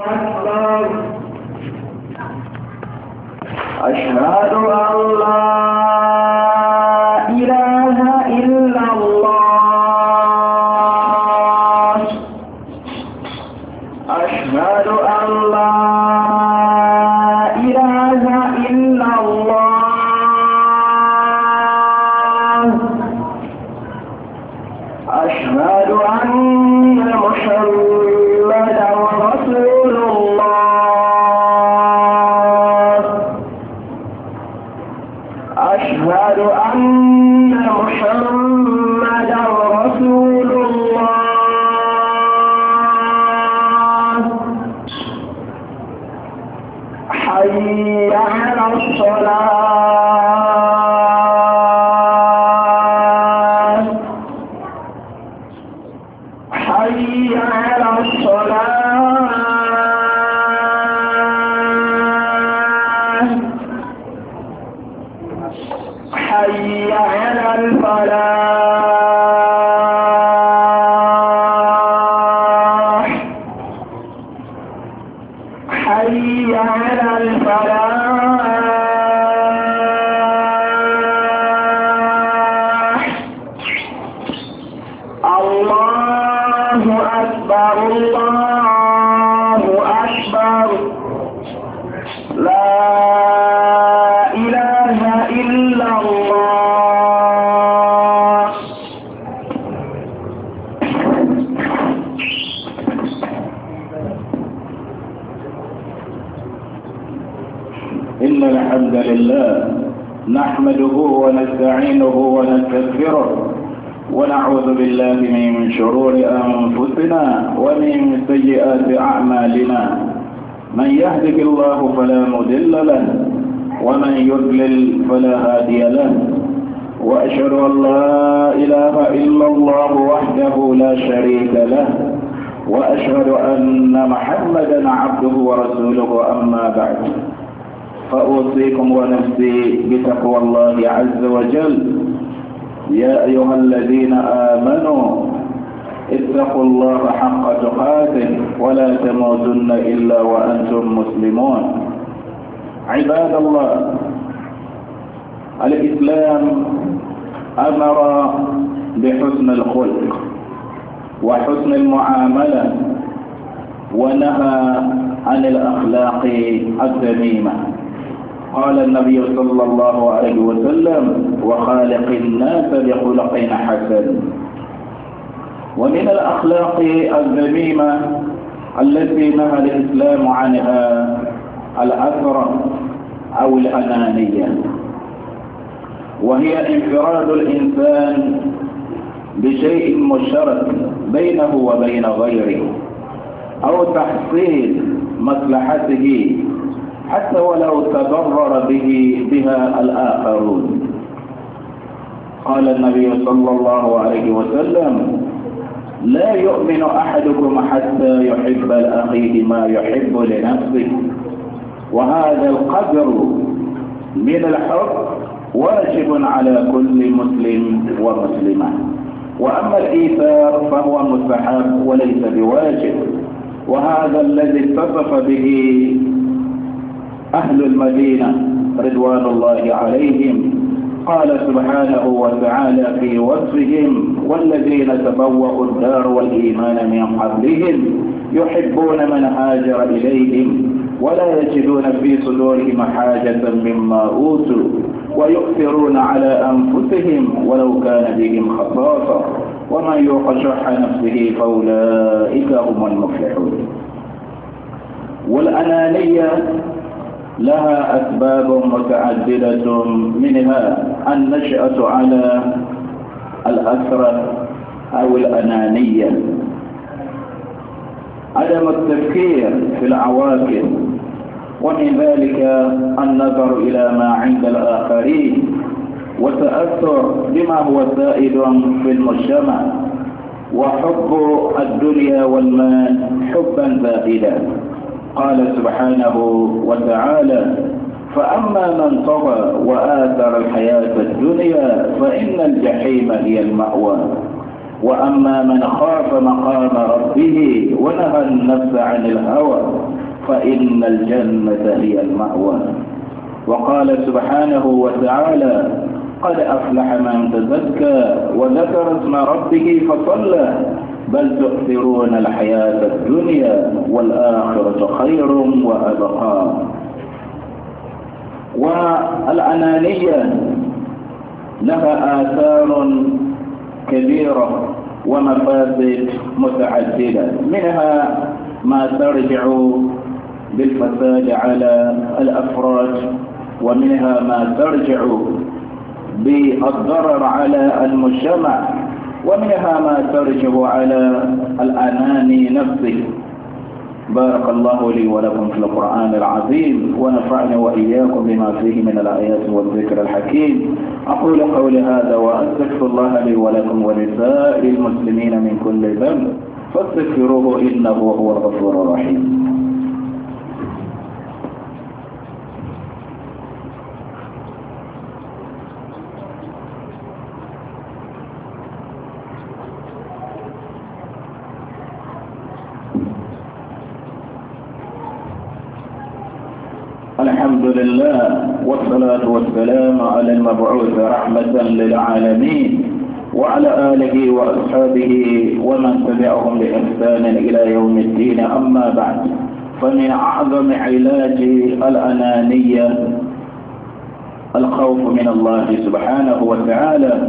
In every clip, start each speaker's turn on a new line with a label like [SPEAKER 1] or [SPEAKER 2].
[SPEAKER 1] أكبر. أشهد أن لا إله إلا الله. أشهد أن لا إله إلا الله. أشهد أن محمدا رسول الله. أشهد أن محمدا رسول الله. حي على الصلاة. حي على الصلاة. حي على الفلاح. حي على الفلاح. الله أكبر الله أكبر. لا إله إلا الله.
[SPEAKER 2] إن الحمد لله نحمده ونستعينه ونستغفره ونعوذ بالله من شرور أنفسنا ومن سيئات أعمالنا. من يهدك الله فلا مضل له ومن يضلل فلا هادي له. وأشهد أن لا إله إلا الله وحده لا شريك له. وأشهد أن محمدا عبده ورسوله. أما بعد فأوصيكم ونفسي بتقوى الله عز وجل. يا أيها الذين آمنوا اتقوا الله حق تقاته ولا تموتن إلا وأنتم مسلمون. عباد الله، الإسلام أمر بحسن الخلق وحسن المعاملة ونهى عن الأخلاق الذميمة. قال النبي صلى الله عليه وسلم: وخالق الناس بخلق حسن. ومن الأخلاق الذميمة التي نهى الإسلام عنها الأثرة أو الأنانية، وهي انفراد الإنسان بشيء مشترك بينه وبين غيره أو تحصيل مصلحته حتى ولو تضرر بها الآخرون. قال النبي صلى الله عليه وسلم: لا يؤمن أحدكم حتى يحب لأخيه ما يحب لنفسه. وهذا القدر من الحب واجب على كل مسلم ومسلمة. وأما الإيثار فهو مستحب وليس بواجب، وهذا الذي اتصف به أهل المدينة رضوان الله عليهم. قال سبحانه وتعالى في وصفهم: والذين تبوأوا الدار والإيمان من قبلهم يحبون من هاجر إليهم ولا يجدون في صدورهم حاجة مما أوتوا ويؤثرون على أنفسهم ولو كان بهم خصاصة ومن يوق شح نفسه فأولئك هم المفلحون. والأنانية لها أسباب متعددة، منها النشأة على الأسرة أو الأنانية، عدم التفكير في العواقب، ومن ذلك النظر إلى ما عند الآخرين وتأثر بما هو سائد في المجتمع، وحب الدنيا والمال حبا زائدا. قال سبحانه وتعالى: فأما من طغى وآثر الحياة الدنيا فإن الجحيم هي المأوى وأما من خاف مقام ربه ونهى النفس عن الهوى فإن الجنة هي المأوى. وقال سبحانه وتعالى قد أفلح من تزكى وذكر اسم ربه فصلى بل تؤثرون الحياة الدنيا والآخرة خير وأبقى. والأنانية لها آثار كبيرة ومفاسد متعددة، منها ما ترجع بالفساد على الأفراد، ومنها ما ترجع بالضرر على المجتمع، ومنها ما ترجع على الأناني نفسه. بارك الله لي ولكم في القرآن العظيم ونفعني وإياكم بما فيه من الآيات والذكر الحكيم. أقول قولي هذا وأستغفر الله لي ولكم ولسائر المسلمين من كل ذنب فاستغفروه إنه هو الغفور الرحيم. الحمد لله والصلاة والسلام على المبعوث رحمة للعالمين وعلى آله وأصحابه ومن تبعهم بإحسان إلى يوم الدين. أما بعد، فمن أعظم علاج الأنانية الخوف من الله سبحانه وتعالى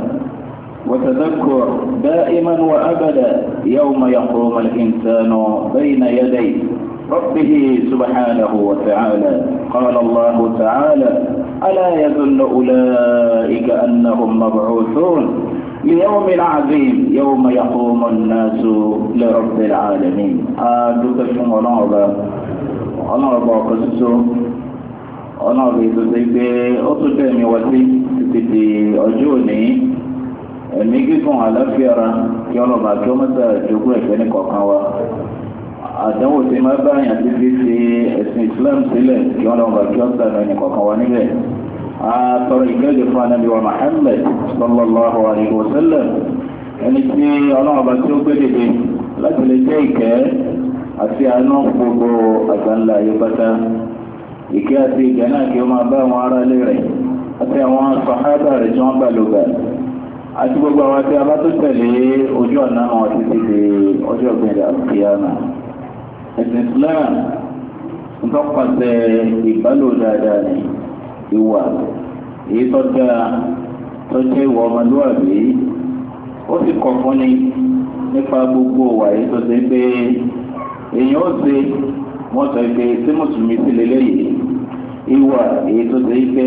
[SPEAKER 2] وتذكر دائما وأبدا يوم يقوم الإنسان بين يديه ربه سبحانه وتعالى. قال الله تعالى ألا يظن أولئك أنهم مبعوثون ليوم عظيم يوم يقوم الناس لرب العالمين. أدوكم الله قصصه الله بيتوسي أتوتمي وسي تتي أجوني ẹ̀mí gígùn àláfíàra kí ọlọ́ba kí ó mọ́ta ìjókòó ẹ̀fẹ́ ní kọ̀ọ̀kan wa. Àdánwò tí máa bá àyàn ti fi fi ẹ̀sìn Islam sílẹ̀ kí ọlọ́ba kí ó sànù ẹni kọ̀ọ̀kan wa níbẹ̀. Àtọ̀rọ̀ ìgbẹ́jọ fún Ànábì wa Muhammad sallallahu alaihi wa sallam, ẹni tí ọlọ́ba tí ó gbé dìde láti lè jẹ́ ìkẹ́ àti àánú gbogbo àgbáńlá ayé pátá. Ìkẹ́ àti ìkẹ́ náà kí ó máa bá àwọn ará ilé rẹ̀ àti àwọn sàhábà rẹ̀ tí wọ́n bá lò gbà àti gbogbo àwọn tí a bá tó tẹ̀lé ojú ọ̀nà àwọn títí di ọjọ́ ìgbìyànjú àkíyàmà. Ẹ̀sìn Islam ń tọ́pàṣẹ ìbálò dáadáa ní ìwà èyí tó dáa tó jẹ́ ìwà ọmọlúwàbí. Ó sì kọ̀ fún ni nípa gbogbo ìwà èyí tó ṣe pé èèyàn ó ṣe wọ́n sọ pé tí mùsùlùmí sì lélẹ́yìí ìwà èyí tó ṣe pé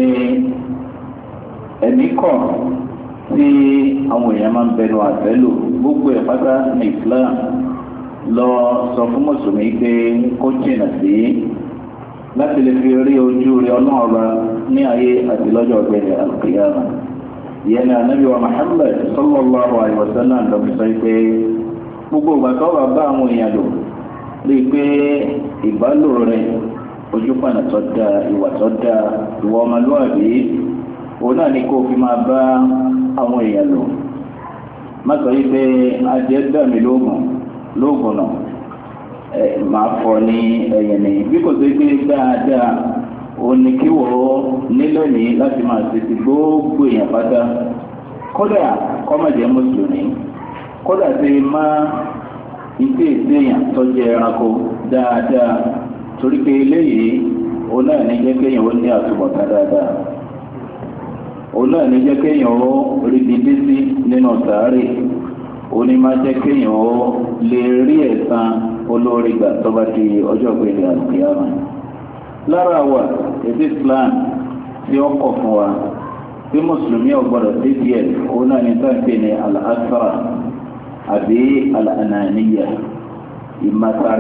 [SPEAKER 2] ẹ̀mí kọ̀ tí àwọn èèyàn máa ń bẹnu àtẹ́lù. Gbogbo ẹ̀ pátá ní Islam lọ sọ fún mùsùlùmí pé kó jìnà sí láti lè fi rí ojú rí ọlọ́run ọba ní ayé àti lọ́jọ́ ọ̀gbẹ́ni al-qiyama. ìyẹn ní Ànábì wa Muhammad sallallahu alaihi wa sallam lọ fi sọ pé gbogbo ìgbà tó bá bá àwọn èèyàn lò rí i pé ìbálò rẹ̀ ojú pànà tó dáa, ìwà tó dáa, ìwà ọmọlúwàbí òun náà ni kó fi máa bá àwọn èèyàn lò. Má sọ yìí pé adìẹ dàmí lóògùn náà máa fọ ní ẹ̀yìn ní bí kò tó gbé dáadáa òun ni kí wọ́n nílò ní láti máa ṣètì gbogbo èèyàn pátá, kódà kọ́mọ̀jẹ́ mùsùlùmí, kódà tí máa ìpè èèyàn tó jẹ ẹranko dáadáa, torí pé eléyìí òun náà ní jẹ́ kéèyàn ó ní àtúbọ̀tán dáadáa. Òun náà ní jẹ́ kéèyàn ó rí bíbí sí nínú sàárè. Òun ní máa jẹ́ kéèyàn ó lè rí ẹ̀san olórí gbà tó bá di ọjọ́ ìgbéni àlùkìyámà. Lára wa èdè Islam tí ó kọ̀ fún wa bí mùsùlùmí ọ̀gbọ́dọ̀ dé díẹ̀, òun náà ní sáǹpé ní al-asra àbí al-ananiya, ìmátara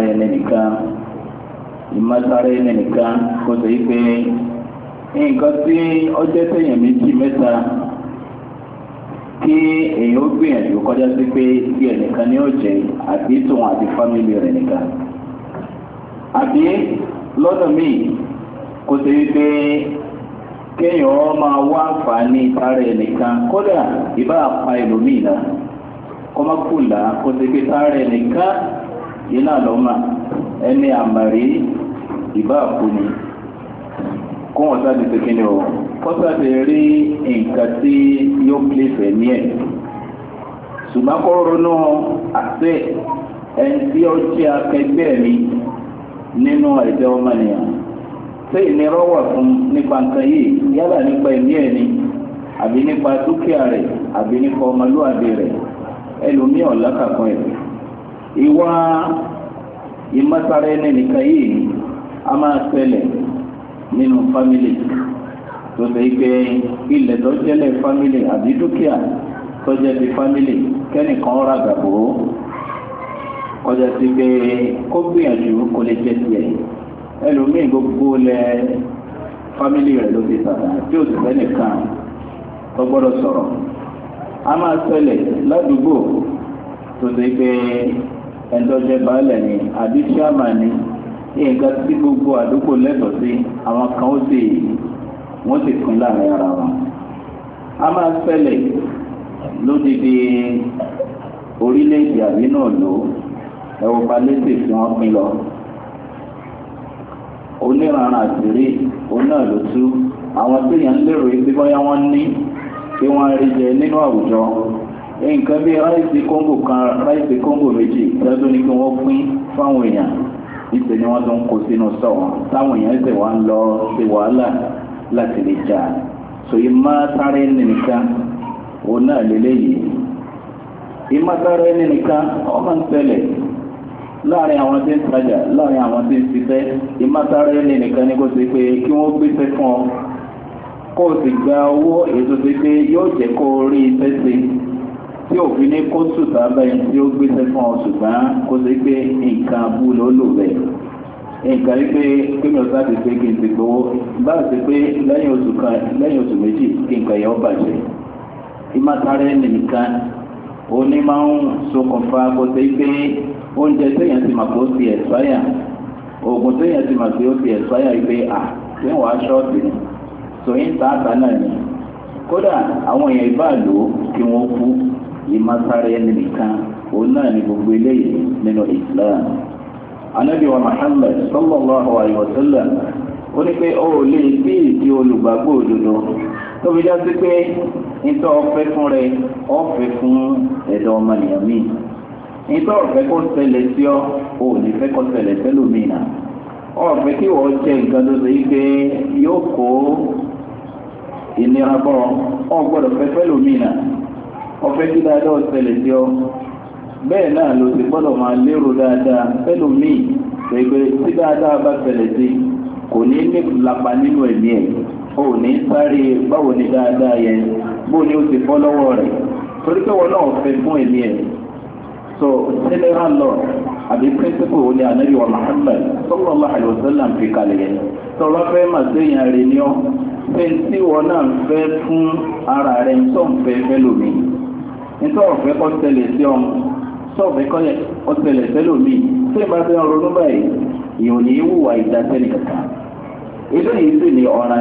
[SPEAKER 2] ẹni nìkan kó sọ yí pé nǹkan tí ọjọ́ tẹ̀yìn méjì mẹ́ta kí èèyàn ó gbìyànjú kọjá sí pé bí ẹnìkan ní ọ̀jẹ̀ àbí tòun àti fámìlì rẹ̀ nìkan. Àbí lọ́dọ̀ míì kò sí wípé kéèyàn máa wá àǹfààní tara ẹnìkan, kódà ìbá pa ẹlòmíì náà. kọ́mọ́kùlà kó ti ké sáré nìkan iná lọ́mà ẹni àmàrí ìbá àkúni kó wọ́n sáà ti tẹ̀kí ni o kó sáà ti rí nǹkan tí yóò pèlè fẹ̀mí ẹ̀ ṣùgbọ́n kó ronú àti ẹni tí ó jẹ́ akẹgbẹ́ mi nínú ẹ̀jẹ̀ ọmọnìyàn tí ìnira wà fún nípa nǹkan yìí yálà nípa ẹ̀mí ẹ̀ ni àbí nípa dúkìá rẹ̀ àbí nípa ọmọlúwàbí rẹ̀ ẹlòmíì ọ̀làkàkùn ẹ̀. ìwà ìmọ̀sára ẹni nìkan yìí a máa ṣẹlẹ̀ nínú fámìlì tó ṣe pé ilẹ̀ tó jẹ́lẹ̀ fámìlì àbí dúkìá tó jẹ́ ti fámìlì kẹ́nìkan rà gàbó kọjá sí pé kó gbìyànjú kó lè jẹ́ tiẹ̀ ẹlòmíì gbogbo lẹ fámìlì rẹ̀ ló ti tàbí tí ó sì fẹ́ nìkan tó gbọ́dọ̀ sọ̀rọ̀ a máa ṣẹlẹ̀ ládùúgbò tó ṣe pé ẹ̀ńdọ́jẹ́ baálẹ̀ ni àbí chairman ni nǹkan tí gbogbo àdúgbò lẹ́tọ̀ọ́ sí àwọn kan wọ́n sì pín láàrin ara wọn. a máa ṣẹlẹ̀ lódìdí orílẹ̀-èdè àbí náà lò ẹ̀wọ̀n balẹ̀sẹ̀ tí wọ́n pín lọ. oníranran àṣírí òun náà ló tú àwọn tí èèyàn lérò pé bóyá wọ́n ní kí wọ́n rí jẹ nínú àwùjọ nǹkan bí ráìsì kóńgò kan ráìsì kóńgò méjì lọ́dún ní kí wọ́n pín fáwọn èèyàn níṣẹ́ ni wọ́n tó ń kó sínú sọ̀wọ́n táwọn èèyàn ṣẹ̀ wá ń lọ ṣe wàhálà láti lè jà so ìmọ̀ sáré nìkan òun náà lélẹ́yìí ìmọ̀ sáré nìkan ọmọ ń ṣẹlẹ̀ láàrin àwọn tí ń tajà láàrin àwọn tí ń ṣiṣẹ́ ìmọ̀ sáré nìkan ni kò sí pé kí wọ́n gbéṣẹ́ fún ọ kó o sì gba owó èso sí pé yóò jẹ́ kó o rí iṣẹ́ sí tí òfin ní kó sùtà bẹ́ẹ̀ tí ó gbéṣẹ́ fún ọ ṣùgbọ́n kó sì pé nǹkan abú ló lò bẹ́ẹ̀ nǹkan wípé kí mi ò sáà ti pé kí n ti gbowó bá a ti pé lẹ́yìn oṣù méjì kí nǹkan yẹn ó bàjẹ́ ìmọ̀tara nìkan òní máa ń ṣokùnfà kó sì pé oúnjẹ téèyàn ti mà kó ti ẹ̀sáyà oògùn téèyàn ti mà kó ti ẹ̀sáyà wípé tí wọ́n á ṣọ́ọ̀tì ni tòyìn tààtà náà ni kódà àwọn èèyàn ìbá lò kí wọ́n kú ìmọ̀sára nìkan òun náà ni gbogbo eléyìí nínú Islam. Ànábì wa Muhammad sallallahu alayhi wa sallam ó ní pé ó lè bí ìdí olùgbàgbọ́ òdodo tó fi já sí pé nítorí ọ̀fẹ́ fún rẹ ọ̀fẹ́ fún ẹ̀dọ̀ ọmọnìyàn míì nítorí ọ̀fẹ́ kó ṣẹlẹ̀ sí ọ ò ní fẹ́ kó ṣẹlẹ̀ sẹ́lòmíì náà ọ̀fẹ́ kí wọ́n jẹ nǹkan tó ṣe pé yóò kó ìnira bọ́ ọ gbọ́dọ̀ fẹ́ fẹ́lòmíì náà ọ̀fẹ́ kí dáadáa ṣẹlẹ̀ sí ọ bẹ́ẹ̀ náà ló ti gbọ́dọ̀ máa lérò dáadáa fẹ́lòmíì pẹ̀lú tí dáadáa bá ṣẹlẹ̀ sí kò ní ní lápá nínú ẹ̀mí ẹ̀ ò ní sáré báwo ni dáadáa yẹn bó ni ó ti fọ́ lọ́wọ́ rẹ̀ torí pé wọn náà fẹ́ fún ẹ̀mí ẹ̀ so general law àbí principle wo ni Ànábì wa Muhammad sallallahu alaihi wasallam fi kalẹ̀ yẹn tọ́lá fẹ́ mà séèyàn rẹ̀ ní ọ́ fẹ́ tí wọn náà fẹ́ fún ara rẹ̀ tó ń fẹ́ fẹ́lòmíì nítorí ọ̀fẹ́ kọ́ ṣẹlẹ̀ sí ọ sọ́ọ̀fẹ́ kọ́ ọ̀ṣẹlẹ̀ sẹ́lòmíì tí ìbá fẹ́ ronú báyìí ìhò ní wùwà ìdásẹ́lì kankan eléyìí sì ni ọ̀ràn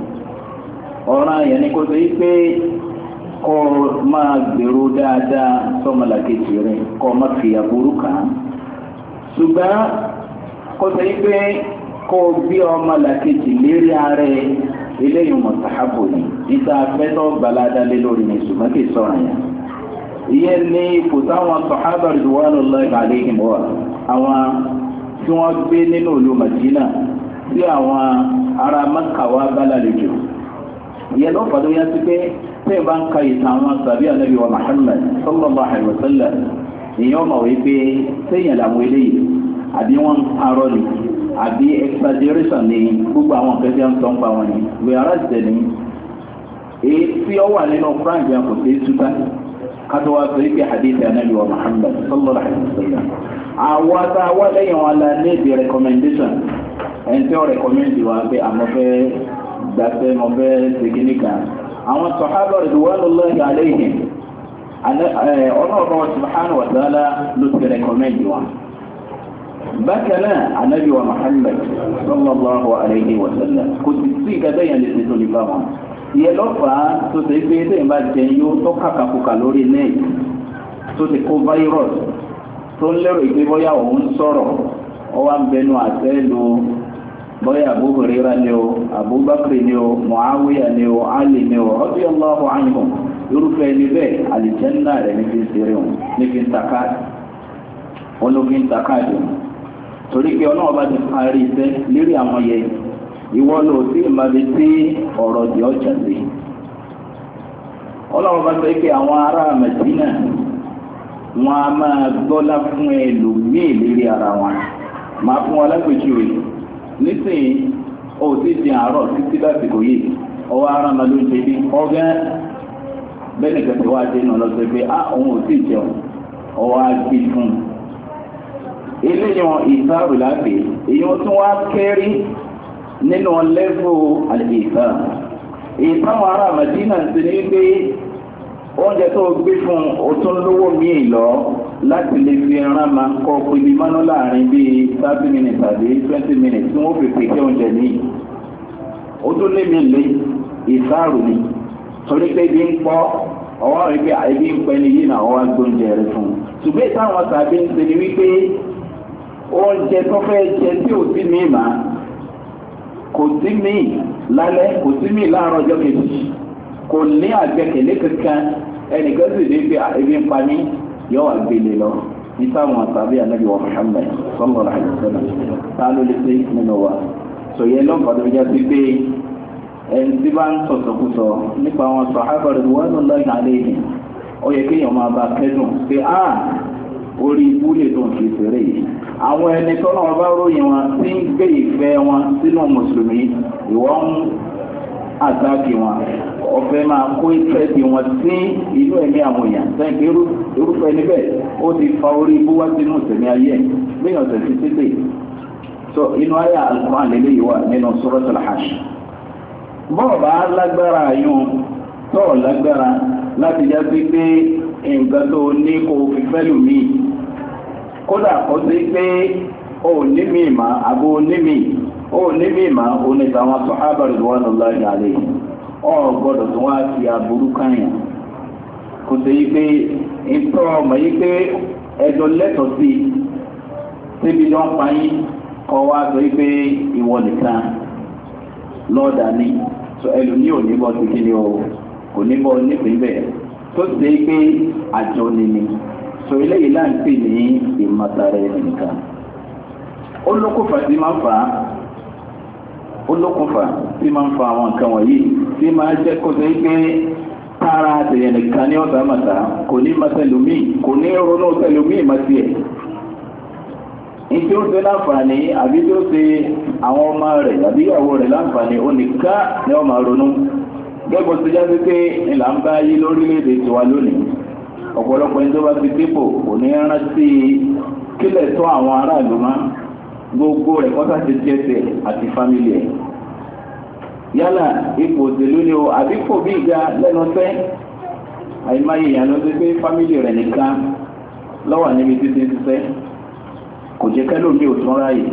[SPEAKER 2] yẹn ni kò sí pé kọ́ máa gbèrò dáadáa sọ́mọlàkejì rẹ̀ kọ́ máa fi àbúrú kàn án ṣùgbọ́n kò sí pé kọ́ bí ọmọlàkejì lérí ààrẹ eléyìí mọ̀tàhábò ni níta fẹ́tọ́ gbaládálé lórí ni ṣùgbọ́n kì í sọ̀rọ̀ yẹn ìyẹn ní ipò táwọn sàhábà ridwanullahi alaihim wà àwọn tí wọ́n gbé nínú ìlú Madina tí àwọn ará Mákà wá bá lálejò ìyẹn ló fàdó yá sí pé tẹ́ẹ̀ bá ń ka ìtàn àwọn sàbí Ànábì wa Muhammad sallallahu alaihi wasallam èèyàn mọ̀ wípé sẹ́yìn làwọn eléyìí àbí wọ́n ń parọ́ ni àbí exaggeration ni gbogbo àwọn nǹkan tí wọ́n ń sọ ń pa wọn ni wíwárà jẹ̀ ní èyí tí ó wà nínú Quran jẹ́ kò sí túbá kátó wá sọ wípé hadith Ànábì wa Muhammad sallallahu alaihi wasallam àwọn àtàwọn lẹ́yìn wọn la ní the recommendation ẹni tí wọ́n recommend wa pé àmọ́ fẹ́ gbàgbé mọ́ fẹ́ segin nìkan àwọn sọ̀hábà ridwanullahi alaihim ọlọ́ọ̀bá subhanahu wa ta'ala ló ti recommend wa. bákan náà Ànábì wa Muhammad sallallahu alaihi wa sallam kò sì sí ìgbàgbé yẹn lè ṣe tó lè bá wọn. ìyẹn lọ́fàá tó ṣe pé tẹ̀yìn bá jẹ yóò tó kàkàkùkà lórí nẹ́ẹ̀tì tó ti kó virus tó ń lérò pé bóyá òun sọ̀rọ̀ ó wá ń bẹnu àtẹ́ lu bóyá Abu Huraira ni o Abubakar ni o Muawiya ni o Ali ni o radiyallahu anhum irúfẹ́ ẹni bẹ́ẹ̀ àlìjẹ́nà rẹ̀ ní fi ń ṣeré wọn ní fi ń takáàdì wọn ló fi ń takáàdì wọn torí pé ọlọ́run bá ti parí iṣẹ́ lérí àwọn yẹn ìwọ ló sí ìmọ̀bi tí ọ̀rọ̀ di ọjà sí ọlọ́run bá sọ pé àwọn ará Mẹdínà wọn a máa gbọ́lá fún ẹlòmíì lérí ara wọn máa fún wọn lápèjúwe nísìnyí ó ti di àárọ̀ títí lásìkò yìí ọwọ́ ara máa ló ń ṣe bí ọgá bẹ́ẹ̀ nìkan tí wàá dé náà lọ sí pé òun ò tí ì jẹun ọwọ́ á gbé fún un eléyàn ìsáàrù láti èyàn tún wá kẹ́rí nínú lẹ́fù àlèkà ìsáwọn ará Mádínà ti ní pé oúnjẹ tó gbé fún o tún lówó míì lọ láti lè fi ẹran máa kọ́ pèlú mọ́nú láàrin bíi 30 minutes tàbí 20 minutes tí wọ́n fi pèsè oúnjẹ ní o tún lé mi lé ìsáàrù ni torí pé bí ń pọ́ ọwọ́ rẹ̀ pé àìbí ń pẹ́ ní yìí náà ọwọ́ gbóúnjẹ rẹ̀ fún un ṣùgbọ́n ìsáwọn tàbí ń ṣe ni wípé oúnjẹ tó fẹ́ jẹ tí ò sí mi mà kò sí mi lálẹ́ kò sí mi láàárọ̀ ọjọ́ kejì kò ní àgbẹ̀kẹ̀lé kankan ẹnìkan sì ní pé ebi ń pa mí yọ wà gbélé lọ ní táwọn àtàbí ànábì wa Muhammad sallallahu alaihi wasallam tá ló lè ṣe nínú wa sòyẹ lọ́pàá tó jẹ́ sí pé ẹni tí bá ń sọ̀sọ̀kúsọ nípa àwọn sàhábà ridwanullahi alaihim ó yẹ kéèyàn máa bá kẹ́dùn pé orí ibú lè tó ń fi fèrè yìí àwọn ẹni tọ́nà wọn bá ròyìn wọn tí ń gbé ìfẹ́ wọn sínú mùsùlùmí ìwọ́n ń àtàkì wọn ọ̀fẹ́ máa kó ìfẹ́ bí wọn sí inú ẹ̀mí àwọn èèyàn sẹ́yìn irúfẹ́ níbẹ̀ ó ti fa orí ibú wá sínú ìsẹ̀mí ayé gbìyànjú ọ̀sẹ̀ sí sílẹ̀ so inú ayé Al-Qur'an lélẹ́yìí wà nínú Suratul Hashr bọ́ọ̀bá lágbára yún tọ́ọ̀ lágbára láti já sí pé nǹkan tó ní kó fi fẹ́ lù mí kódà kó sí pé ó ní mi mà àbó ní mi ó ní mi mà ó ní tàwọn sàhábà ridwanullahi alayhim ọ gbọ́dọ̀ tó wá fi aburú káyàn kò sí pé ìtọ́ ọmọ yìí pé ẹjọ́ lẹ́tọ̀ọ́ sí síbi jọ ń pa yín kọ́ wá sọ pé ìwọ nìkan lọ́ọ̀dà ni so ẹlòmíì ò ní bọ́ sí kí ni o kò ní bọ́ nípìn bẹ́ẹ̀ tó ṣe é pé àjọ nìní so eléyìí náà ń pè ní ìmọ̀tara ẹnìkan olókùnfà tí máa ń fà á olókùnfà tí máa ń fa àwọn nǹkan wọ̀nyí tí máa jẹ́ kó ṣe é pé tààrà àtẹ̀yẹ̀ nìkan ní ọ̀sán màtà kò ní mọ́tẹ́lómì kò ní ronú tẹ́lómì mọ́tì ẹ̀ ìdí ó ṣe láǹfààní àbí tí ó ṣe àwọn ọmọ rẹ̀ àbí ìyàwó rẹ̀ láǹfààní ó nìkan ní ọmọ ronú gẹ́gbọ́ tó jáde pé ìlà ń bá yí lórílẹ̀-èdè tiwa lónìí ọ̀pọ̀lọpọ̀ ẹni tó bá ti dépò kò ní rántí kílẹ̀ tó àwọn aráàlú má gbogbo rẹ̀ kọ́sà ti jẹ́sẹ̀ àti fámìlì ẹ̀ yálà ipò òṣèlú ni o àbí kò bí ìjà lẹ́nu tẹ́ àìmáyé ìyàn ló ti pé fámìlì rẹ̀ nìkan lọ́wọ́ níbi títí ṣiṣẹ́ kò jẹ́ kẹ́lómi ò tún ráyè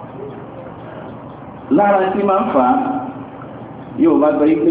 [SPEAKER 2] lára tí máa ń fà á yóò bá gbé pé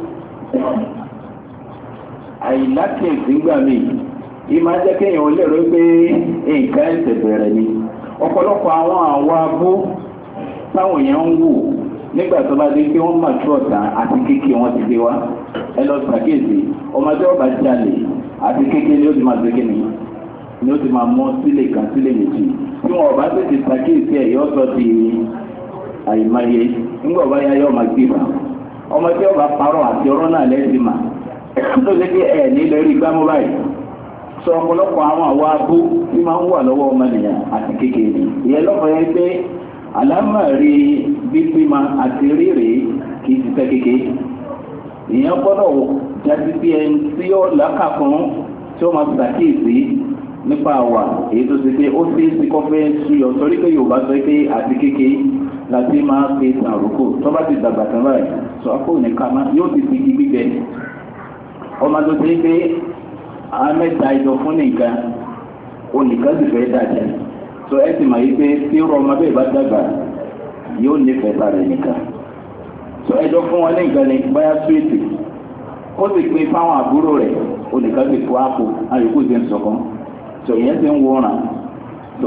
[SPEAKER 2] àìlákèésí gbà mí yìí máa jẹ́ kéèyàn lérò pé nǹkan ẹ̀sẹ̀ bẹ̀rẹ̀ ni ọ̀pọ̀lọpọ̀ àwọn àwa abú táwọn èèyàn ń wò nígbà tó bá dé pé wọ́n máa tú ọ̀tá àti kéèké wọn ti dé wá ẹ lọ ṣàkíyèsí ọmọdé ọba jalè àti kéèké ni ó ti máa gbé kíni ni ó ti máa mọ́ sílé kan sílé méjì tí wọn ọba tètè ṣàkíyèsí ẹ̀ yọ́ sọ di àìmáyé nígbà ọba yá yọ́ máa gbé bá ọmọ tí ọba parọ́ àti ọ̀rọ̀ náà lẹ́sìn mà tó ṣe pé ẹ̀ nílẹ̀ rí gbámú báyìí sọ ọ̀pọ̀lọpọ̀ àwọn àwa abú tí máa ń wà lọ́wọ́ ọmọnìyàn àti kékeré ìyẹn lọ́fọ̀ yẹn pé àlámọ̀rí bíbímọ àti rírè kì í ṣiṣẹ́ kékeré ìyẹn gbọ́dọ̀ jáde bí ẹni tí ó lákàkún tí ó máa ṣàkíyèsí nípa àwà èyí tó ṣe pé ó ṣe é sí kọ́fẹ́ ṣuyọ̀ sórí pé Yorùbá sọ pé àti kékeré láti máa pe sàrúkò tó bá ti dàgbà tán báyìí sọ àpò nìkan máa yóò ti fi gbígbẹ ọmọ tó ṣe pé àwọn mẹ́ta ìjọ fún nìkan onìkan sì fẹ́ dàjẹ́ so ẹ sì máa yí pé tí irú ọmọ bẹ́ẹ̀ bá dàgbà yóò nífẹ̀ẹ́ sára nìkan so ẹjọ́ fún wọn nìkan ní báyà súwìtì ó sì pé fáwọn àbúrò rẹ̀ onìkan sì fún àpò àyíkú sì ń sọ̀kan tó yẹn ti ń wòran tó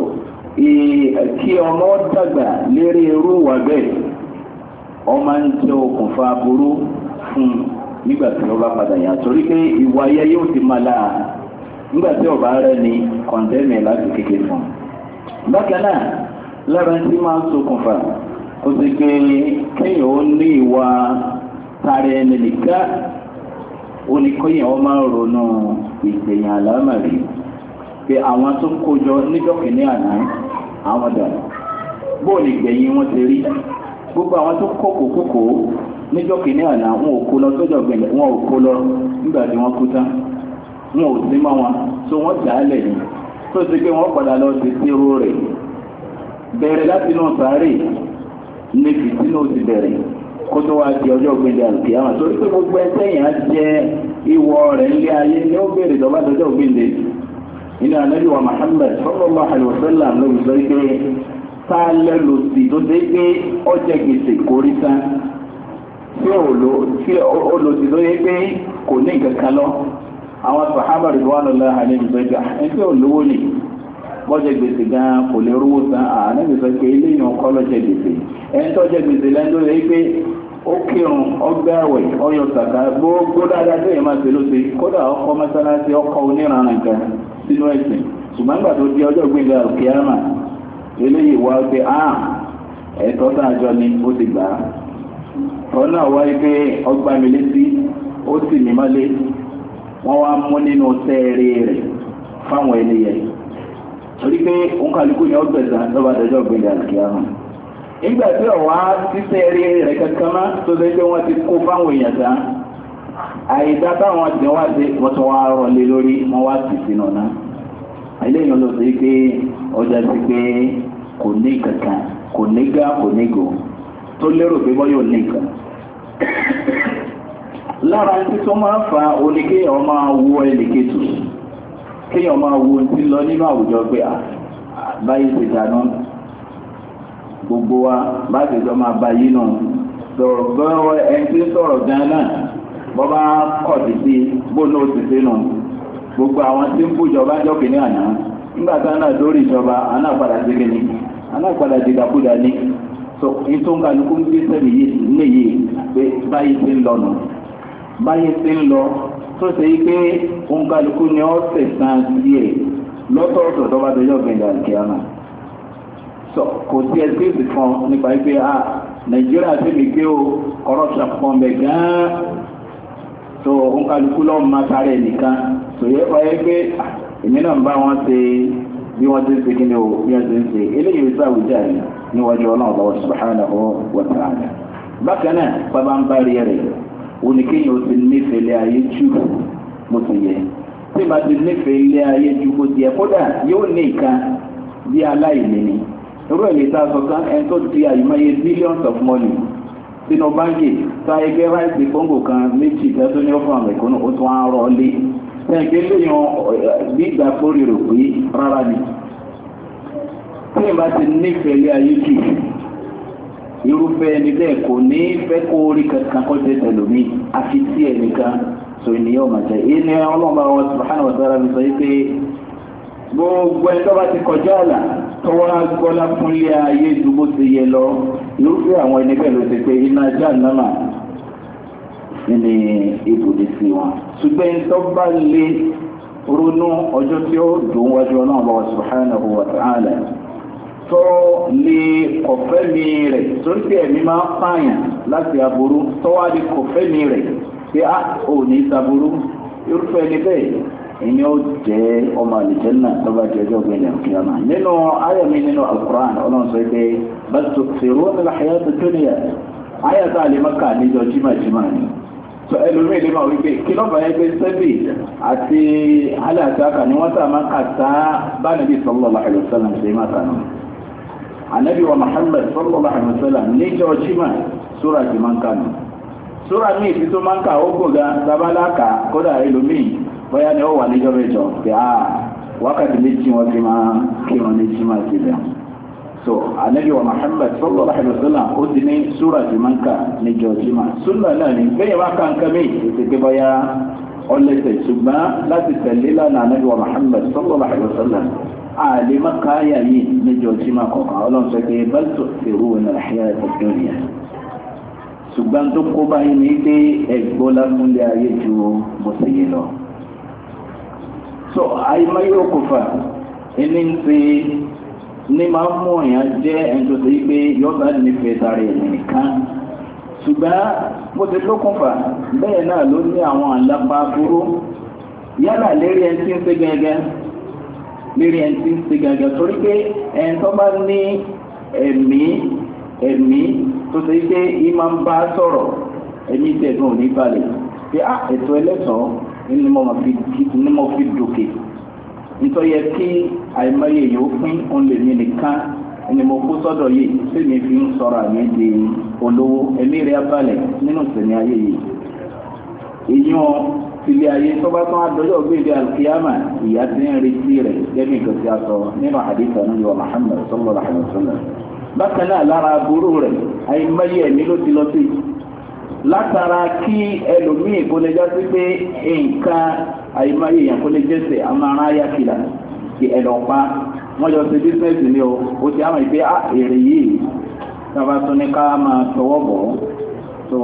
[SPEAKER 2] kí ọmọ dàgbà lérí irú wà bẹ́ẹ̀ ọmọ ń jẹ́ okùnfà aburú fún nígbà tí ọba padà yà torí pé ìwà ayé yóò ti máa láà nígbà tí ọba rẹ ni kọ̀ǹdẹ́mì láti kékeré fún un. bákan náà lára tí máa ń ṣokùnfà ó ti pé kéèyàn ó ní ìwà tààrẹ ẹni nìkan oníkóyìn ọmọ ronú ìgbẹ̀yìn àlámàrí pé àwọn tó kójọ níjọ́ kìíní àná àwọn dà bóòlù ìgbẹ̀yìn wọn ti rí gbogbo àwọn tó kókòkókò níjọ́ kìíní àná wọn ò kó lọ sọ́jọ́ gbẹ̀lẹ̀ wọn ò kó lọ nígbà tí wọ́n kú tán wọn ò sí mọ́ wọn tó wọ́n jà á lẹ̀ ní tó ti pé wọ́n padà lọ sí sírò rẹ̀ bẹ̀rẹ̀ láti inú sàárè ní fìtínà ti bẹ̀rẹ̀ kó tó wá di ọjọ́ gbẹ̀lẹ̀ àlùkí àwọn tó pé gbogbo ẹsẹ̀ yẹn á jẹ́ ìwọ rẹ̀ nílé ayé ní ó bèrè lọ́ba dọjọ́ gbẹ̀lẹ̀ nínú Ànábì wa Muhammad sallallahu alaihi wasallam ló ń sọ pé tá a lẹ́ lò sí tó dé pé ọjọ́ gbèsè kórí tán tí olùsí tó yẹ pé kò ní nǹkan kan lọ àwọn sàhábà ridwanullahi alaihim sọ pé ẹni tí ò lówó ni bọ́jẹ̀ gbèsè gan kò lè rówó san Ànábì sọ pé eléyìí ọkọ lọ́jẹ̀ gbèsè ẹni tó jẹ gbèsè lẹ́nu tó yẹ pé ó kírun ọgbàwẹ̀ ọyọ sàkà gbogbo dáadáa tó yẹ máa ṣe ló ṣe kódà ọkọ mọ́sálásí ọkọ oníranà nǹkan sínú ẹ̀sìn ṣùgbọ́n nígbà tó di ọjọ́ gbẹ̀ngà àlùkìyámà eléyìí wá pé ẹ̀tọ́ tá a jọ ni ó ti gbà á tọ́nà wáyé pé ọgbà mi létí ó sì mí mọ́lé wọ́n wá mú nínú sẹ́ẹ̀rẹ́ rẹ̀ fáwọn ènìyàn torí pé òǹkàlùkù ni ọgbẹ̀sán lọ́ba àdọ́jọ́ gbẹ̀ngà àlùkìyámà nígbà tí ọ̀wá títẹ̀ rí rẹ̀ kankan má tó ṣe pé wọ́n ti kó fáwọn èèyàn tán àìdá táwọn ti wá sí wọ́n tún wá rọlé lórí wọ́n wá sì sínú náà eléyìí ló ṣe pé ọjà sí pé kò ní kankan kò ní gá kò ní gò tó lérò pé bọ́yọ̀ ní nǹkan. lára tí tó máa ń fa oníkéèyàn máa wo ẹnìkejì kéèyàn máa wo ti lọ nínú àwùjọ pé báyìí ti dáná gbogbo wa bá ti jọ máa bá yín nù sọ̀rọ̀ gbọ́dọ̀ ẹni tí ń sọ̀rọ̀ gan-an náà bọ́ bá kọ̀ títí bóńdó ti sínú gbogbo àwọn tí ń bújọba jọ kìíní àná nígbà tí wọn náà lórí ìjọba àná padà sí kìíní àná padà di dàkúdà ní so nítorí kálukú ń gbé sẹ́mi yìí níyì pé báyìí ti ń lọ nù báyìí ti ń lọ tó ṣe yí pé òǹkálukú ni ó tẹ̀sán sí ẹ̀ lọ́tọ̀ọ̀tọ̀ tó bá dọjọ́ gbẹ̀ngàn kíámà. kò sí ẹsíkèsì kan nípa pé nàìjíríà ti mi gbé o corruption kan bẹ̀ gan-an tó òǹkálukú lọ́ọ́ máa sáré nìkan tó yẹ kọ́ yẹ pé èmi náà ń bá wọn ṣe bí wọ́n ti ń ṣe kí ni o bí wọ́n ti ń ṣe eléyìí sí àwùjá yìí níwájú ọlọ́run subhanahu wa ta'ala. bákan náà bàbá ń bá rí rẹ̀ oníkéyìn ó ti nífẹ̀ẹ́ ilé ayé jù bó ti yẹ tí ìbá ti nífẹ̀ẹ́ ilé ayé jù bó ti yẹ kódà yóò ní nǹkan bí aláìní ni irú ẹ̀ lè ta sọ kan ẹni tó di àyùmáyé billions of money sínú báńkì tó ayẹgbẹ́ ráìsì kóńgò kan méjì tó ní ọ̀fọ̀ àmì ìkónú ó tún á rọ lé ẹgbẹ́ léyàn bí ìgbà kórè rò pé rárá ni tí ìbá ti nífẹ̀ẹ́ ilé ayé jù irúfẹ́ ẹni bẹ́ẹ̀ kò ní fẹ́ kó orí kankan kọ́ jẹ́ tẹ̀lómi àfi tí ẹnìkan sọ ènìyàn ọmọ jẹ́ ẹni ọlọ́mọ àwọn subhanahu wa ta'ala mi sọ pé gbogbo ẹni tó bá ti kọjá àlà tó wá gbọ́lá fún ilé ayé ju bó ti yẹ lọ irúfẹ́ àwọn ẹni bẹ́ẹ̀ ló ti pé iná jahannama ní ibùdó sí wọn ṣùgbọ́n ẹni tó bá lè ronú ọjọ́ tí ó dùn wájú ọlọ́mọ àwọn subhanahu wa ta'ala tó lè kọ̀fẹ́ mi rẹ̀ torí pé ẹ̀mí máa ń pààyàn láti aburú tó wá lè kọ̀fẹ́ mi rẹ̀ pé ò ní saburú irúfẹ́ ẹni bẹ́ẹ̀ ìní ó jẹ́ ọmọ àlùjánnà tó bá jẹ́ ọjọ́ gbẹ̀lẹ̀ kíyámà. nínú ayọ̀mí nínú Al-Qur'an ọlọ́run sọ pé bal tu'thiruna al-hayata ad-dunya ayàtọ̀ àlèmọ́kà níjọ jimajima ni. sọ ẹlòmíì lè máa wí pé kí lọ́ba yẹn pé sẹ́bì àti alẹ́ àti aka ni wọ́n sábà máa kà sá bá Nabi sallallahu alaihi wasallam ṣe máa kà náà. Ànábì wa Muhammad sallallahu alaihi wasallam níjọ́ jimá sura ti máa ń kà nù. sura míì tí tó máa ń kà ó gbòga tabalaka kódà ẹlòmíì bóyá ni ó wà níjọ́ mẹ́jọ pé wákàtí méjì wọn fi máa kírun ní jimá ti bẹ̀. so Ànábì wa Muhammad sallallahu alaihi wasallam ó ti ní sura ti máa ń kà níjọ́ jimá. sunna náà ni bẹ́ẹ̀ bá kà ń kà mí ètò pé bóyá ọlẹ́sẹ̀ ṣùgbọ́n láti tẹ̀lé lánàá Ànábì wa Muhammad sallallahu alaihi wasallam àlè mọ́káyà yìí níjọ tí máa kọ̀ọ̀kan ọlọ́run sọ pé bal tu'thiruna al-hayata ad-dunya ṣùgbọ́n tó kó báyìí ní pé ẹ̀gbọ́ lásánlé ayé ju bó ṣe yẹ lọ. so àìmọye òkùnfà ẹni ń ṣe ní máa ń mú èèyàn jẹ́ ẹni tó ṣe pé yọ̀ọ̀bá nífẹ̀ẹ́ tààrí ẹ̀mí nìkan ṣùgbọ́n bó ti lókùnfà bẹ́ẹ̀ náà ló ní àwọn àlápá burú yálà lérí ẹni tí ń ṣe gẹ́gẹ́ lérí ẹni tí ń ṣe gẹ́gẹ́ torí pé ẹni tó bá ní ẹ̀mí tó ṣe pé ìmọ̀ ń bá sọ̀rọ̀ ẹ̀mí tẹ̀gbọ́n ò ní balẹ̀ pé ètò ẹlẹ́tọ̀ọ́ ni mo fi dòkè nítorí yẹ kí àìmọye yìí ó pín òun lè ní nìkan ni mo kó sọ́dọ̀ yìí tí mi fi ń sọ̀rọ̀ àmì di olówó ẹ̀mí rẹ̀ balẹ̀ nínú ìsẹ̀mí ayé yìí. ìyún ilé ayé tó bá tán adọ́jọ́ gbèdé alkiyama ìyá ti ń retí rẹ̀ gẹ́gẹ́ nǹkan tí a sọ nínú àdìsá ní wa Muhammad sallallahu alaihi wasallam. bákan náà lára aburú rẹ̀ àìmọye ẹ̀mí ló ti lọ sí látara kí ẹlòmíì kó lè jásí pé nǹkan àìmọye èèyàn kó lè jẹ́sẹ̀ amára ayákìlá ti ẹ̀lọ́pàá wọ́n jọ ṣe bísínẹ́sì ní o ti àwọn ìpé èrè yìí tàbá tó ní ká máa tọwọ́ bọ̀ tó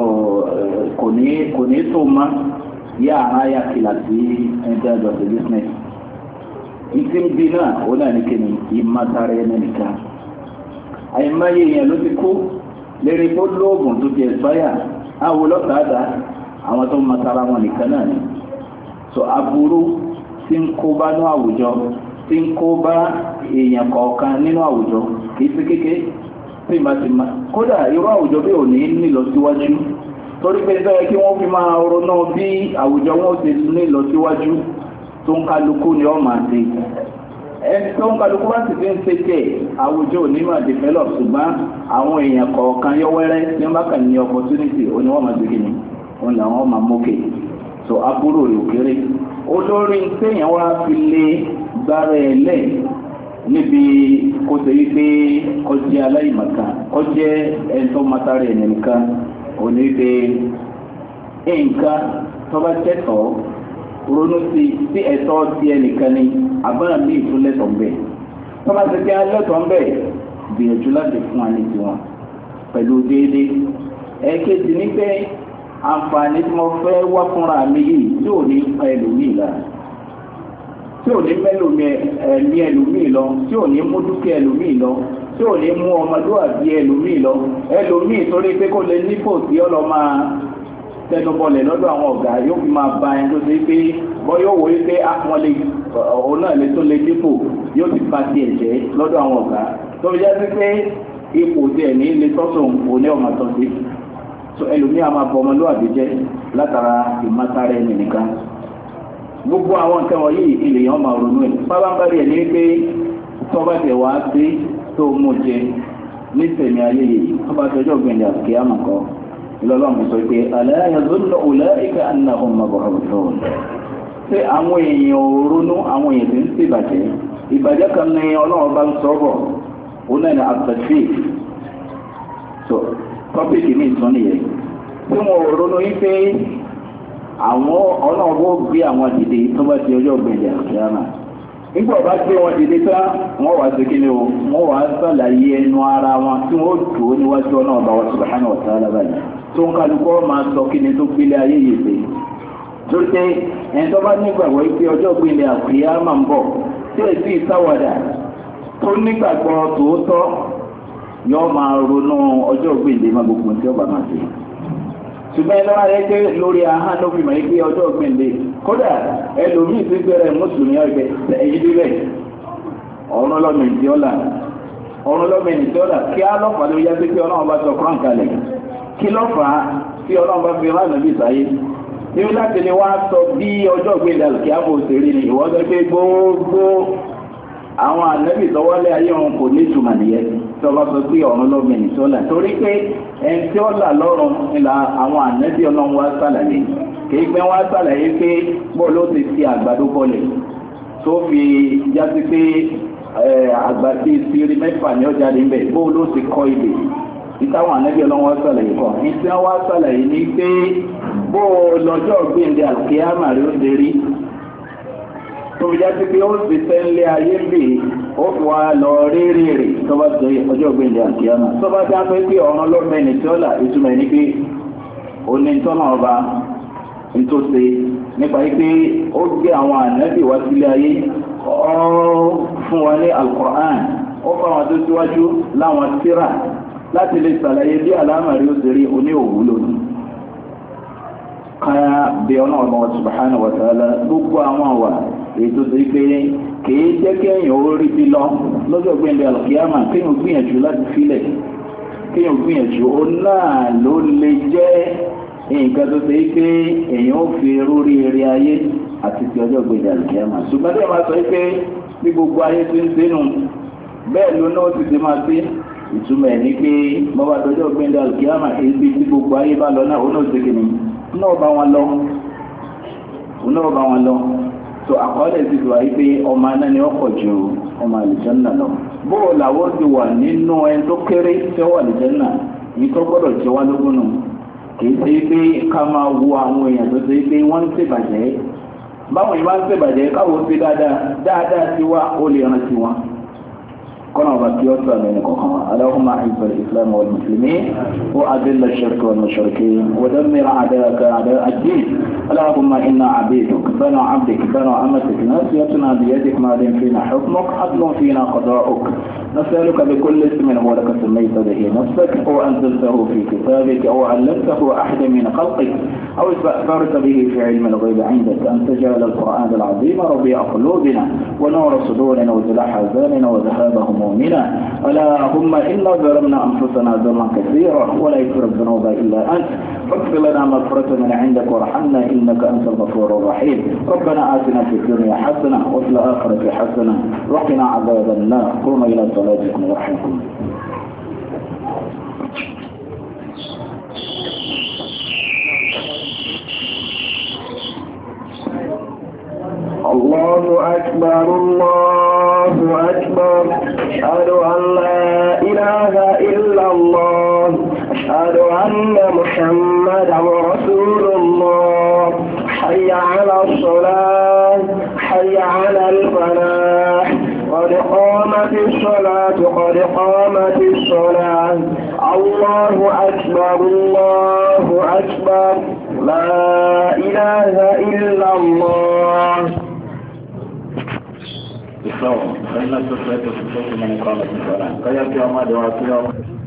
[SPEAKER 2] kò ní tó má yá àrá ayákìlá sí ẹgbẹ́ àjọ ṣe bísínẹ́sì. ìtí ń bí náà ó náà ní kíni ìmátara ẹni nìkan àìmọye èèyàn ló ti kú lérí kó lóògùn tó ti ẹ̀sọ́yà àwọn ọlọ́kadà àwọn tó ń mátara wọn nìkan náà ni. so aburú tí ń kó bá ní àwùjọ tí ń kó bá èèyàn kọ̀ọ̀kan nínú àwùjọ kìí sí kékeré tí ìmá ti máa kódà irú àwùjọ bí ò ní nílọ síwájú torí pé sọ́yẹ́ kí wọ́n fi máa ronú bí àwùjọ wọn ti nílọ síwájú tó ń kálukú ni ọ́ máa ṣe ẹni tó ń kálukú bá sì fi ń ṣe tẹ̀ àwùjọ ò ní máa develop ṣùgbọ́n àwọn èèyàn kọ̀ọ̀kan yọ́wẹ́rẹ́ tí wọ́n bá kàn ní opportunity ó ní wọ́n máa gbé kíni òun làwọn máa mókè so aburú rẹ̀ ò kéré olórí téèyàn wá fi lé gbára ẹ̀ lẹ̀ níbi kó ṣe wípé kó jẹ́ aláìmọ̀kan kó jẹ́ ẹni tó mọ́tàrí ẹ̀ nìkan ò ní pé nǹkan tó bá tẹ̀tọ̀ ronú sí ẹ̀tọ́ ti ẹnìkan ni àbọ̀nà bí ìtúlẹ̀tọ̀ ń bẹ̀ tó bá ti kí alẹ́tọ̀ ń bẹ̀ gbìyànjú láti fún wa ní tiwọn pẹ̀lú déédéé ẹ̀kejì ní pé àǹfààní tí mo fẹ́ wá fúnra mi yìí tí ò ní pa ẹlòmíì lára tí ò ní mẹ́lòmí ẹ̀mí ẹlòmíì lọ tí ò ní mú dúkìá ẹlòmíì lọ tí ò ní mú ọmọlúwàbí ẹlòmíì lọ ẹlòmíì torí pé kó lè nípò tí ó lọ máa tẹnubọlẹ̀ lọ́dọ̀ àwọn ọ̀gá yóò fi máa ba ẹni tó ṣe pé bọ́ yóò wòye pé àwọn lè òun náà lè tó lè dípò yóò ti ba tiẹ̀ jẹ́ lọ́dọ̀ àwọn ọ̀gá tó fi jẹ́ sí pé ipò tiẹ̀ ní lè tọ́sùn òní ọmọ tó ṣe so ẹlòmíì a máa bọ ọmọlúwàbí jẹ́ látara ìmátara ẹni nìkan gbogbo àwọn nǹkan wọ̀nyí ilẹ̀ máa ronú ẹ̀ pábánbárí ẹ̀ ní pé tọ́ba tẹ̀ wá sí tó mú jẹ ní tẹ̀mí ayé yìí tọ́ba tẹjọ́ gbẹ̀ndẹ̀ àti àmọ̀kọ́ ìlọ́lọ́mù sọ pé ala yazunnu ulaika annahum mab'uthun ṣé àwọn èèyàn ò ronú àwọn èèyàn tí ń ṣe ìbàjẹ́ kan ní ọlọ́run bá ń sọ̀rọ̀ ó náà ní àtẹ̀fẹ́ so tọ́pìkì ní ìtún nìyẹn tí wọn ò ronú yí pé àwọn ọlọ́run ó gbé àwọn dìde tó bá ti ọjọ́ gbẹ̀dẹ̀ àkíyàmá nígbà bá gbé wọn dìde tán wọ́n wá sí kíni o wọ́n wá sàlàyé ẹnu ara wọn tí wọ́n dùn ó níwájú ọlọ́run bá wọn subhanahu wa ta'ala báyìí tó ń kálukọ́ máa sọ kíni tó gbélé ayé yìí pé torí pé ẹni tó bá nígbàgbọ́ pé ọjọ́ gbẹ̀dẹ̀ àkíyàmá ń bọ̀ tí èsì ìsáwàdà tó nígbàgbọ́ tòótọ́ yóò máa ronú ọjọ́ gbẹ̀dẹ̀ má gbogbo tí ó bá máa ṣe ṣùgbọ́n ẹni wá yẹ pé lórí ahọ́n ló fi mọ̀ pé ọjọ́ gbẹ̀ndé kódà ẹlòmíì ti bẹ̀rẹ̀ mùsùlùmí ọ̀gbẹ́ ẹ̀yìn bíbẹ̀ ọ̀run lọ́mìnì ọ̀la kí á lọ́fà ló yá sí pé ọlọ́run bá sọ kúrán kalẹ̀ kí lọ́fà tí ọlọ́run bá fi rán nàbí sáyé níbi láti ní wá sọ bí ọjọ́ gbẹ̀ndé kí á bò sèré ni ìwọ́n sọ pé gbogbo àwọn ànábì tọwọ́lé ayé wọn kò ní ìtumọ̀ nìyẹn tí wọ́n bá sọ pé ọ̀run lọ́mìnì tó là torí pé ẹni tí ó là lọ́rùn ìlà àwọn ànábì ọlọ́run wá sàlàyé kìí pé wọ́n á sàlàyé pé bọ́ọ̀lù ó ti fi àgbàdo bọ́ọ̀lẹ̀ tó fi jásí pé àgbàdo ìsirí mẹ́fà ní ọjà níbẹ̀ bọ́ọ̀lù ó ti kọ́ ìtàwọn ànábì ọlọ́wọ́ sàlàyé kan ní tí wọ́n wá sàlàyé ní pé bó lọ́jọ́ gbẹ̀ndẹ̀ àlùkìyámà rí ó ṣe rí tó fi jáde pé ó sì tẹ́lẹ̀ ayé ń bè ó fi wá lọ réré rè tó bá jẹ ọjọ́ gbẹ̀ndẹ̀ àlùkìyámà tó bá já pé pé ọ̀ràn lọ́mọ ẹni tí ó là ìtumọ̀ ẹni pé ó ní tọ́nà ọba nítòsí nípa pé ó gbé àwọn ànábì wá sílé ayé ó fún wa ní Al-Qur'an ó fáwọn tó síwájú láwọn tírà láti lè ṣàlàyé bí àlámàrí ó ṣe rí oní òwúlò ní káyà bí ọ̀nà ọmọ subhanahu wa ta'ala gbogbo àwọn àwà èyí tó ṣe pé kìí jẹ́ kéèyàn ó rí bí lọ lọ́jọ́ gbẹ̀ndẹ̀ àlùkìyámà kéèyàn gbìyànjú láti filẹ̀ kéèyàn gbìyànjú ó náà ló lè jẹ́ nǹkan tó ṣe pé èèyàn ó fi rórí eré ayé àti ti ọjọ́ gbẹ̀ndẹ̀ àlùkìyámà ṣùgbọ́n tí a máa sọ pé bí gbogbo ayé ti ń dénú bẹ́ẹ̀ ló náà ti ti máa sí ìtumọ̀ ẹ̀ ní pé bọ́bá dọjọ́ gbẹ́ndẹ̀ alùkìyàmà èyí tí gbogbo ayé bá lọ náà ó náà ṣèkì ní náà bá wọn lọ tó àkọọ́lẹ̀ ti wà pé ọmọ aná ni ọkọ̀ ju ọmọ àlùjánnà lọ bóò làwọ́ ti wà nínú ẹni tó kéré tí ó wà àlùjánnà yìí tó gbọ́dọ̀ jẹ́ wá lógún nù kì í ṣe pé ká máa wo àwọn èèyàn tó ṣe pé wọ́n ń ṣèbàjẹ́ báwọn yìí bá ń ṣèbàjẹ́ káwọn ṣe dáadáa sí wa ó lè rántí wọn. كنا بكيوتا منكم اللهم اعز الاسلام والمسلمين واذل الشرك والمشركين ودمر اعداءك اعداء الدين اللهم انا عبيدك بنو عبدك بنو امتك ناسيتنا بيدك ماض فينا حكمك عدل فينا قضاؤك نسالك بكل اسم هو لك سميت به نفسك او انزلته في كتابك او علمته احدا من خلقك او استاثرت به في علم الغيب عندك ان تجعل القران العظيم ربيع قلوبنا ونور صدورنا وجلاح احزاننا وذهاب همومنا اللهم انا ظلمنا انفسنا ظلما كثيرا ولا يغفر الذنوب الا انت فاغفر لنا مغفرة من عندك وارحمنا انك انت الغفور الرحيم ربنا آتنا في الدنيا حسنه وفي الاخره حسنه وقنا عذاب النار قوموا الى صلاتكم يرحمكم.
[SPEAKER 1] الله أكبر الله أكبر أشهد أن لا إله إلا الله أشهد أن محمدا رسول الله حي على الصلاة حي على الفلاح قد قامت الصلاة قد قامت الصلاة الله أكبر الله أكبر لا إله إلا الله.
[SPEAKER 2] فإن الصلاة من إقامة الصلاة.